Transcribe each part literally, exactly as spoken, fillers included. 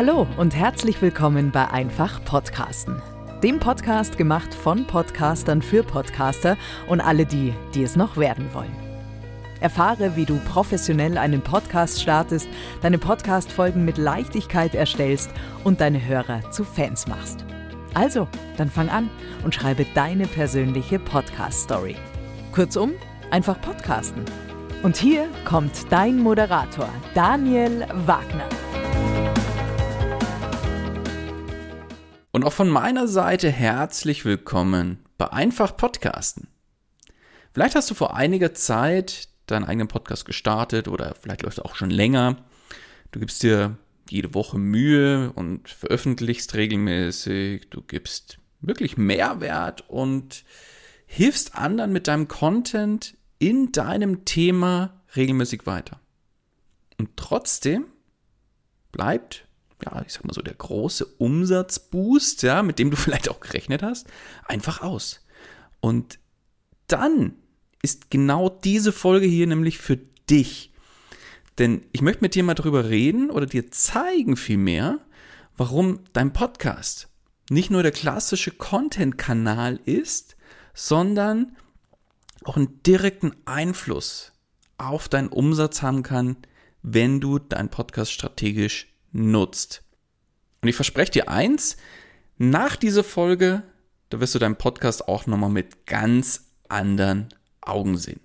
Hallo und herzlich willkommen bei Einfach Podcasten. Dem Podcast gemacht von Podcastern für Podcaster und alle die, die es noch werden wollen. Erfahre, wie du professionell einen Podcast startest, deine Podcast-Folgen mit Leichtigkeit erstellst und deine Hörer zu Fans machst. Also, dann fang an und schreibe deine persönliche Podcast-Story. Kurzum, einfach podcasten. Und hier kommt dein Moderator, Daniel Wagner. Und auch von meiner Seite herzlich willkommen bei Einfach Podcasten. Vielleicht hast du vor einiger Zeit deinen eigenen Podcast gestartet oder vielleicht läuft er auch schon länger. Du gibst dir jede Woche Mühe und veröffentlichst regelmäßig. Du gibst wirklich Mehrwert und hilfst anderen mit deinem Content in deinem Thema regelmäßig weiter. Und trotzdem bleibt, ja, ich sag mal so, der große Umsatzboost, ja, mit dem du vielleicht auch gerechnet hast, einfach aus. Und dann ist genau diese Folge hier nämlich für dich. Denn ich möchte mit dir mal drüber reden oder dir zeigen vielmehr, warum dein Podcast nicht nur der klassische Content-Kanal ist, sondern auch einen direkten Einfluss auf deinen Umsatz haben kann, wenn du deinen Podcast strategisch nutzt. Und ich verspreche dir eins, nach dieser Folge, da wirst du deinen Podcast auch nochmal mit ganz anderen Augen sehen.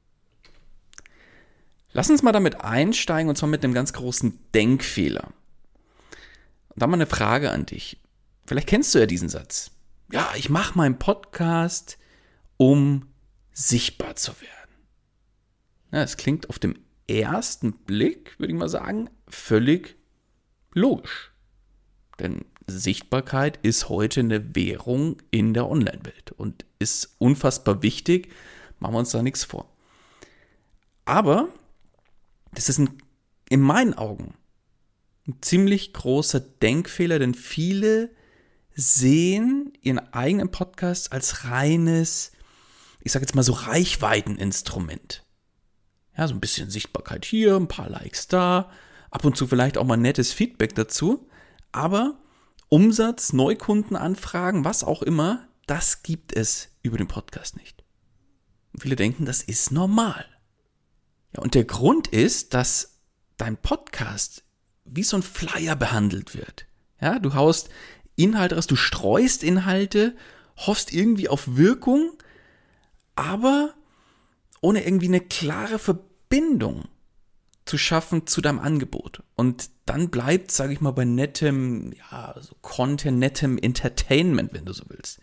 Lass uns mal damit einsteigen und zwar mit einem ganz großen Denkfehler. Und da mal eine Frage an dich. Vielleicht kennst du ja diesen Satz. Ja, ich mache meinen Podcast, um sichtbar zu werden. Ja, es klingt auf dem ersten Blick, würde ich mal sagen, völlig logisch. Denn Sichtbarkeit ist heute eine Währung in der Online-Welt und ist unfassbar wichtig. Machen wir uns da nichts vor. Aber das ist ein, in meinen Augen ein ziemlich großer Denkfehler, denn viele sehen ihren eigenen Podcast als reines, ich sage jetzt mal so Reichweiteninstrument. Ja, so ein bisschen Sichtbarkeit hier, ein paar Likes da, ab und zu vielleicht auch mal nettes Feedback dazu, aber Umsatz, Neukundenanfragen, was auch immer, das gibt es über den Podcast nicht. Und viele denken, das ist normal. Ja, und der Grund ist, dass dein Podcast wie so ein Flyer behandelt wird. Ja, du haust Inhalte raus, du streust Inhalte, hoffst irgendwie auf Wirkung, aber ohne irgendwie eine klare Verbindung zu schaffen zu deinem Angebot. Und dann bleibt, sage ich mal, bei nettem, ja, so Content, nettem Entertainment, wenn du so willst.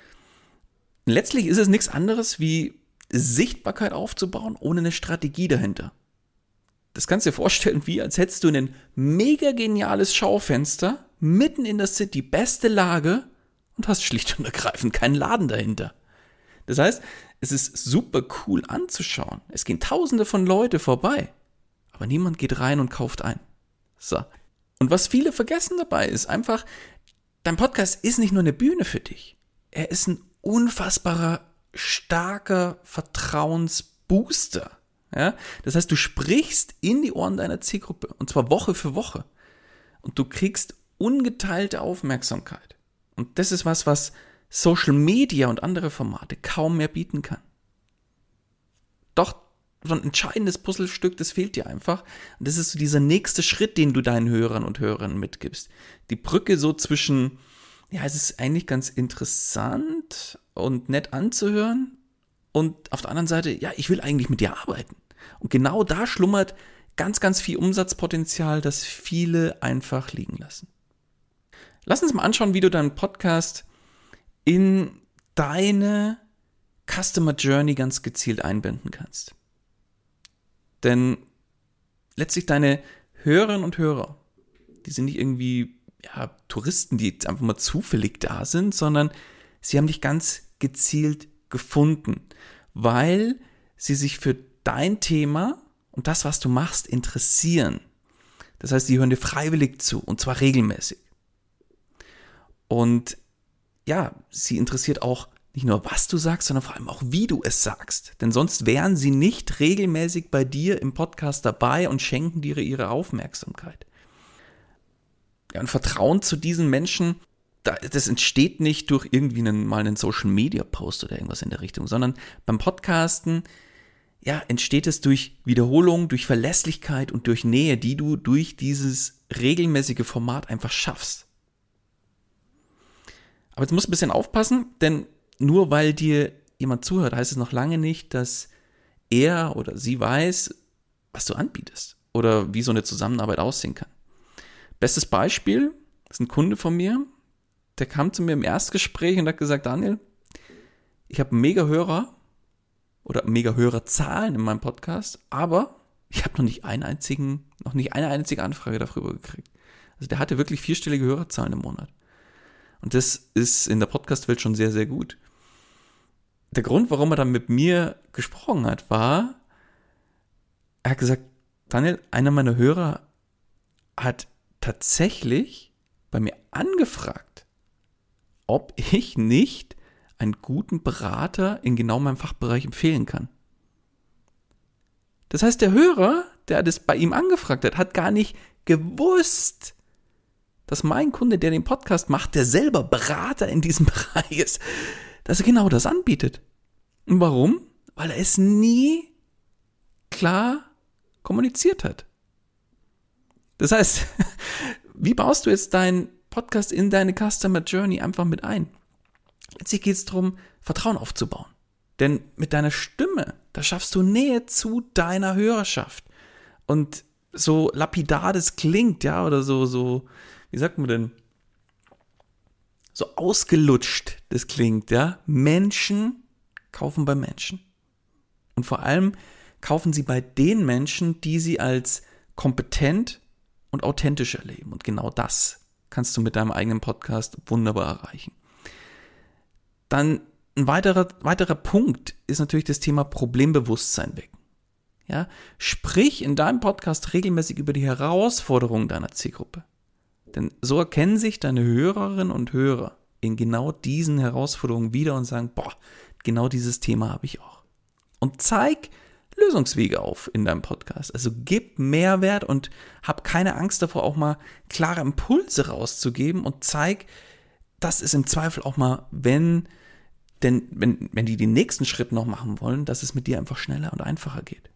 Und letztlich ist es nichts anderes wie Sichtbarkeit aufzubauen, ohne eine Strategie dahinter. Das kannst du dir vorstellen, wie als hättest du ein mega geniales Schaufenster, mitten in der City, beste Lage und hast schlicht und ergreifend keinen Laden dahinter. Das heißt, es ist super cool anzuschauen. Es gehen tausende von Leuten vorbei, aber niemand geht rein und kauft ein. So. Und was viele vergessen dabei ist einfach, dein Podcast ist nicht nur eine Bühne für dich. Er ist ein unfassbarer, starker Vertrauensbooster. Ja? Das heißt, du sprichst in die Ohren deiner Zielgruppe und zwar Woche für Woche. Und du kriegst ungeteilte Aufmerksamkeit. Und das ist was, was Social Media und andere Formate kaum mehr bieten kann. Doch so ein entscheidendes Puzzlestück, das fehlt dir einfach. Und das ist so dieser nächste Schritt, den du deinen Hörern und Hörerinnen mitgibst. Die Brücke so zwischen, ja, es ist eigentlich ganz interessant und nett anzuhören und auf der anderen Seite, ja, ich will eigentlich mit dir arbeiten. Und genau da schlummert ganz, ganz viel Umsatzpotenzial, das viele einfach liegen lassen. Lass uns mal anschauen, wie du deinen Podcast in deine Customer Journey ganz gezielt einbinden kannst. Denn letztlich deine Hörerinnen und Hörer, die sind nicht irgendwie ja, Touristen, die jetzt einfach mal zufällig da sind, sondern sie haben dich ganz gezielt gefunden, weil sie sich für dein Thema und das, was du machst, interessieren. Das heißt, sie hören dir freiwillig zu und zwar regelmäßig. Und ja, sie interessiert auch nicht nur, was du sagst, sondern vor allem auch, wie du es sagst. Denn sonst wären sie nicht regelmäßig bei dir im Podcast dabei und schenken dir ihre Aufmerksamkeit. Ja, und Vertrauen zu diesen Menschen, das entsteht nicht durch irgendwie einen, mal einen Social-Media-Post oder irgendwas in der Richtung, sondern beim Podcasten, ja, entsteht es durch Wiederholung, durch Verlässlichkeit und durch Nähe, die du durch dieses regelmäßige Format einfach schaffst. Aber jetzt musst du ein bisschen aufpassen, denn nur weil dir jemand zuhört, heißt es noch lange nicht, dass er oder sie weiß, was du anbietest oder wie so eine Zusammenarbeit aussehen kann. Bestes Beispiel ist ein Kunde von mir, der kam zu mir im Erstgespräch und hat gesagt, Daniel, ich habe mega Hörer oder mega Hörerzahlen in meinem Podcast, aber ich habe noch nicht einen einzigen, noch nicht eine einzige Anfrage darüber gekriegt. Also der hatte wirklich vierstellige Hörerzahlen im Monat. Und das ist in der Podcast-Welt schon sehr, sehr gut. Der Grund, warum er dann mit mir gesprochen hat, war, er hat gesagt, Daniel, einer meiner Hörer hat tatsächlich bei mir angefragt, ob ich nicht einen guten Berater in genau meinem Fachbereich empfehlen kann. Das heißt, der Hörer, der das bei ihm angefragt hat, hat gar nicht gewusst, dass mein Kunde, der den Podcast macht, der selber Berater in diesem Bereich ist, dass er genau das anbietet. Und warum? Weil er es nie klar kommuniziert hat. Das heißt, wie baust du jetzt deinen Podcast in deine Customer Journey einfach mit ein? Letztlich geht es darum, Vertrauen aufzubauen. Denn mit deiner Stimme, da schaffst du Nähe zu deiner Hörerschaft. Und so lapidar das klingt, ja, oder so, so, wie sagt man denn, so ausgelutscht das klingt, ja, Menschen kaufen bei Menschen. Und vor allem kaufen sie bei den Menschen, die sie als kompetent und authentisch erleben. Und genau das kannst du mit deinem eigenen Podcast wunderbar erreichen. Dann ein weiterer, weiterer Punkt ist natürlich das Thema Problembewusstsein wecken. Ja, sprich in deinem Podcast regelmäßig über die Herausforderungen deiner Zielgruppe. Denn so erkennen sich deine Hörerinnen und Hörer in genau diesen Herausforderungen wieder und sagen, boah, genau dieses Thema habe ich auch. Und zeig Lösungswege auf in deinem Podcast. Also gib Mehrwert und hab keine Angst davor, auch mal klare Impulse rauszugeben und zeig, dass es im Zweifel auch mal, wenn, denn, wenn, wenn die den nächsten Schritt noch machen wollen, dass es mit dir einfach schneller und einfacher geht.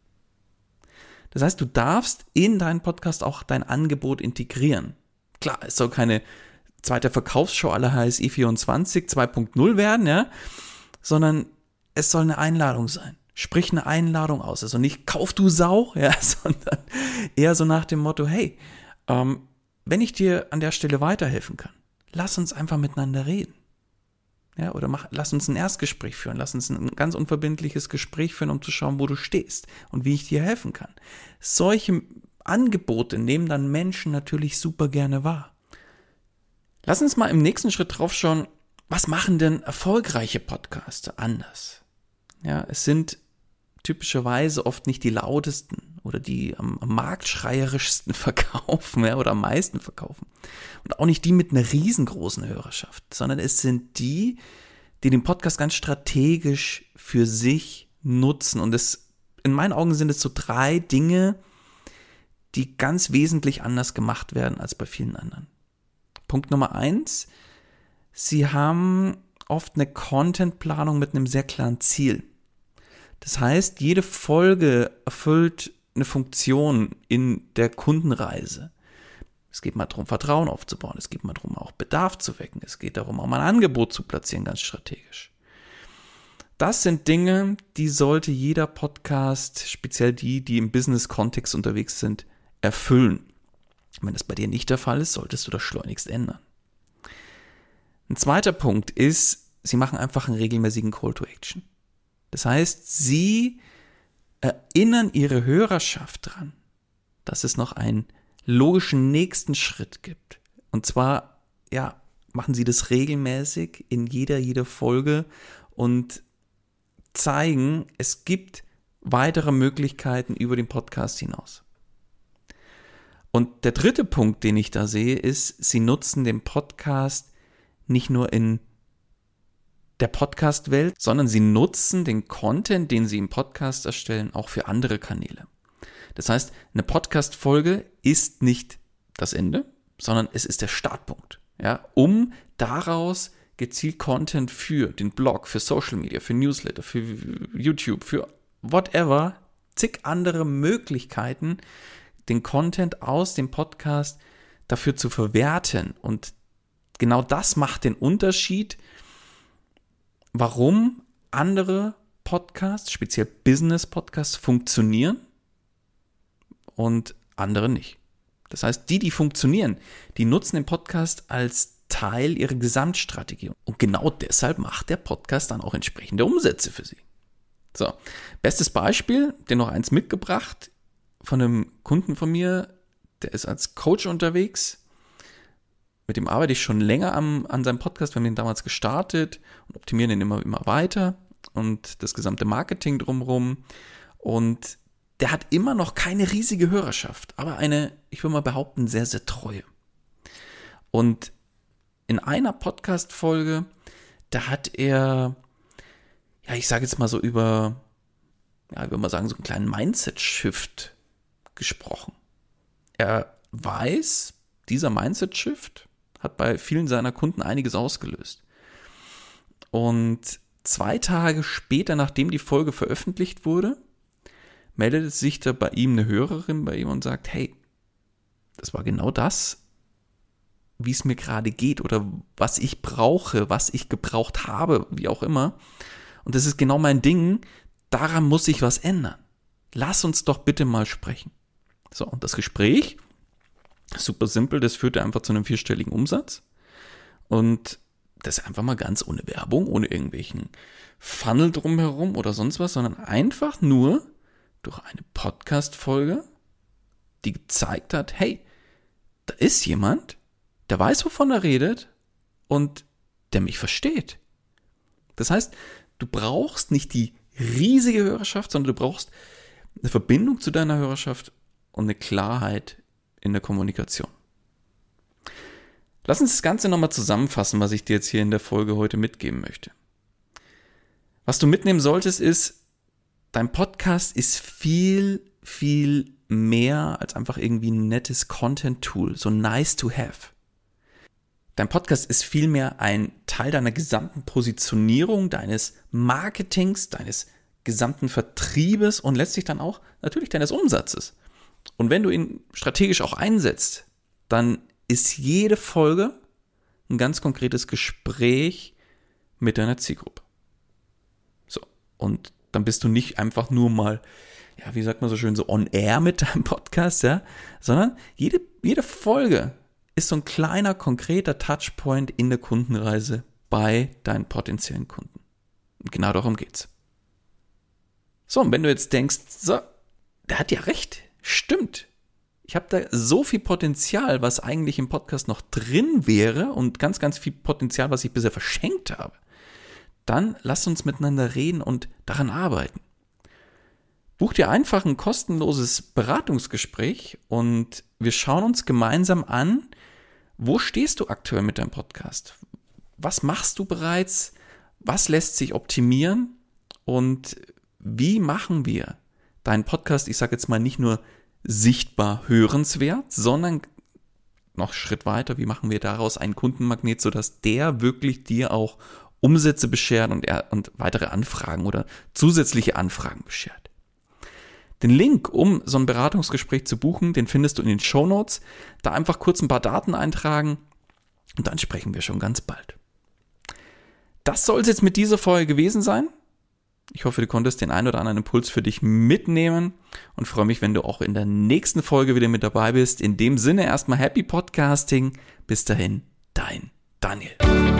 Das heißt, du darfst in deinen Podcast auch dein Angebot integrieren. Klar, es soll keine zweite Verkaufsshow à la H S I vierundzwanzig zwei Punkt null werden, ja, sondern es soll eine Einladung sein. Sprich eine Einladung aus. Also nicht kauf du Sau, ja, sondern eher so nach dem Motto, hey, ähm, wenn ich dir an der Stelle weiterhelfen kann, lass uns einfach miteinander reden. Ja, oder mach, lass uns ein Erstgespräch führen, lass uns ein ganz unverbindliches Gespräch führen, um zu schauen, wo du stehst und wie ich dir helfen kann. Solche Angebote nehmen dann Menschen natürlich super gerne wahr. Lass uns mal im nächsten Schritt drauf schauen, was machen denn erfolgreiche Podcaster anders? Ja, es sind typischerweise oft nicht die lautesten oder die am, am marktschreierischsten verkaufen, ja, oder am meisten verkaufen. Und auch nicht die mit einer riesengroßen Hörerschaft, sondern es sind die, die den Podcast ganz strategisch für sich nutzen. Und es, in meinen Augen sind es so drei Dinge, die ganz wesentlich anders gemacht werden als bei vielen anderen. Punkt Nummer eins, sie haben oft eine Contentplanung mit einem sehr klaren Ziel. Das heißt, jede Folge erfüllt eine Funktion in der Kundenreise. Es geht mal darum, Vertrauen aufzubauen. Es geht mal darum, auch Bedarf zu wecken. Es geht darum, auch mal ein Angebot zu platzieren, ganz strategisch. Das sind Dinge, die sollte jeder Podcast, speziell die, die im Business-Kontext unterwegs sind, erfüllen. Wenn das bei dir nicht der Fall ist, solltest du das schleunigst ändern. Ein zweiter Punkt ist, sie machen einfach einen regelmäßigen Call to Action. Das heißt, sie erinnern ihre Hörerschaft dran, dass es noch einen logischen nächsten Schritt gibt. Und zwar, ja, machen sie das regelmäßig in jeder, jeder Folge und zeigen, es gibt weitere Möglichkeiten über den Podcast hinaus. Und der dritte Punkt, den ich da sehe, ist, sie nutzen den Podcast nicht nur in der Podcast-Welt, sondern sie nutzen den Content, den sie im Podcast erstellen, auch für andere Kanäle. Das heißt, eine Podcast-Folge ist nicht das Ende, sondern es ist der Startpunkt, ja, um daraus gezielt Content für den Blog, für Social Media, für Newsletter, für YouTube, für whatever, zig andere Möglichkeiten, den Content aus dem Podcast dafür zu verwerten. Und genau das macht den Unterschied, warum andere Podcasts, speziell Business-Podcasts, funktionieren und andere nicht. Das heißt, die, die funktionieren, die nutzen den Podcast als Teil ihrer Gesamtstrategie. Und genau deshalb macht der Podcast dann auch entsprechende Umsätze für sie. So, bestes Beispiel, den noch eins mitgebracht von einem Kunden von mir, der ist als Coach unterwegs. Mit dem arbeite ich schon länger am, an seinem Podcast. Wir haben ihn damals gestartet und optimieren ihn immer, immer weiter und das gesamte Marketing drumherum. Und der hat immer noch keine riesige Hörerschaft, aber eine, ich würde mal behaupten, sehr, sehr treue. Und in einer Podcast-Folge, da hat er, ja, ich sage jetzt mal so über, ja, ich würde mal sagen, so einen kleinen Mindset-Shift gesprochen. Er weiß, dieser Mindset-Shift hat bei vielen seiner Kunden einiges ausgelöst. Und zwei Tage später, nachdem die Folge veröffentlicht wurde, meldet sich da bei ihm eine Hörerin bei ihm und sagt, hey, das war genau das, wie es mir gerade geht oder was ich brauche, was ich gebraucht habe, wie auch immer. Und das ist genau mein Ding, daran muss sich was ändern. Lass uns doch bitte mal sprechen. So, und das Gespräch, super simpel, das führte einfach zu einem vierstelligen Umsatz. Und das einfach mal ganz ohne Werbung, ohne irgendwelchen Funnel drumherum oder sonst was, sondern einfach nur durch eine Podcast-Folge, die gezeigt hat, hey, da ist jemand, der weiß, wovon er redet und der mich versteht. Das heißt, du brauchst nicht die riesige Hörerschaft, sondern du brauchst eine Verbindung zu deiner Hörerschaft und eine Klarheit in der Kommunikation. Lass uns das Ganze nochmal zusammenfassen, was ich dir jetzt hier in der Folge heute mitgeben möchte. Was du mitnehmen solltest, ist, dein Podcast ist viel, viel mehr als einfach irgendwie ein nettes Content-Tool, so nice to have. Dein Podcast ist vielmehr ein Teil deiner gesamten Positionierung, deines Marketings, deines gesamten Vertriebes und letztlich dann auch natürlich deines Umsatzes. Und wenn du ihn strategisch auch einsetzt, dann ist jede Folge ein ganz konkretes Gespräch mit deiner Zielgruppe. So, und dann bist du nicht einfach nur mal, ja, wie sagt man so schön, so on air mit deinem Podcast, ja, sondern jede, jede Folge ist so ein kleiner, konkreter Touchpoint in der Kundenreise bei deinen potenziellen Kunden. Und genau darum geht's. So, und wenn du jetzt denkst, so, der hat ja recht, stimmt. Ich habe da so viel Potenzial, was eigentlich im Podcast noch drin wäre und ganz, ganz viel Potenzial, was ich bisher verschenkt habe. Dann lass uns miteinander reden und daran arbeiten. Buch dir einfach ein kostenloses Beratungsgespräch und wir schauen uns gemeinsam an, wo stehst du aktuell mit deinem Podcast? Was machst du bereits? Was lässt sich optimieren? Und wie machen wir deinen Podcast, ich sage jetzt mal nicht nur sichtbar hörenswert, sondern noch einen Schritt weiter, wie machen wir daraus einen Kundenmagnet, sodass der wirklich dir auch Umsätze beschert und, er, und weitere Anfragen oder zusätzliche Anfragen beschert. Den Link, um so ein Beratungsgespräch zu buchen, den findest du in den Shownotes. Da einfach kurz ein paar Daten eintragen und dann sprechen wir schon ganz bald. Das soll es jetzt mit dieser Folge gewesen sein. Ich hoffe, du konntest den einen oder anderen Impuls für dich mitnehmen und freue mich, wenn du auch in der nächsten Folge wieder mit dabei bist. In dem Sinne erstmal Happy Podcasting. Bis dahin, dein Daniel.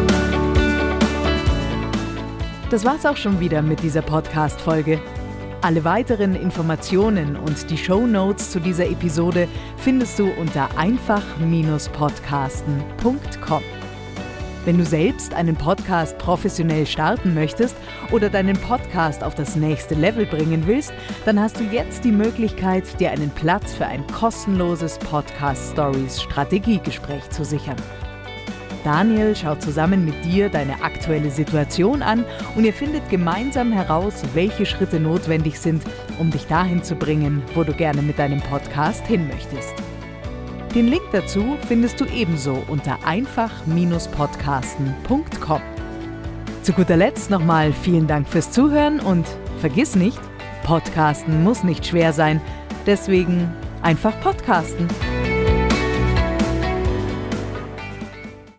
Das war's auch schon wieder mit dieser Podcast-Folge. Alle weiteren Informationen und die Shownotes zu dieser Episode findest du unter einfach Bindestrich podcasten Punkt com. Wenn du selbst einen Podcast professionell starten möchtest oder deinen Podcast auf das nächste Level bringen willst, dann hast du jetzt die Möglichkeit, dir einen Platz für ein kostenloses Podcast-Stories-Strategiegespräch zu sichern. Daniel schaut zusammen mit dir deine aktuelle Situation an und ihr findet gemeinsam heraus, welche Schritte notwendig sind, um dich dahin zu bringen, wo du gerne mit deinem Podcast hin möchtest. Den Link dazu findest du ebenso unter einfach Podcasten Punkt com. Zu guter Letzt nochmal vielen Dank fürs Zuhören und vergiss nicht, Podcasten muss nicht schwer sein, deswegen einfach podcasten.